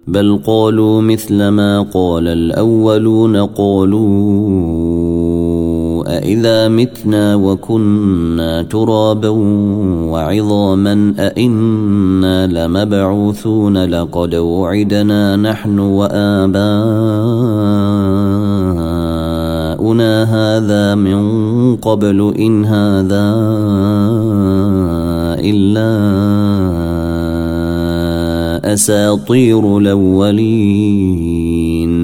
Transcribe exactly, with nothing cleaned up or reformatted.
بل قالوا مثل ما قال الأولون قالوا أإذا متنا وكنا ترابا وعظاما أإنا لمبعوثون لقد وعدنا نحن وآباؤنا هذا من قبل إن هذا إلا أساطير الأولين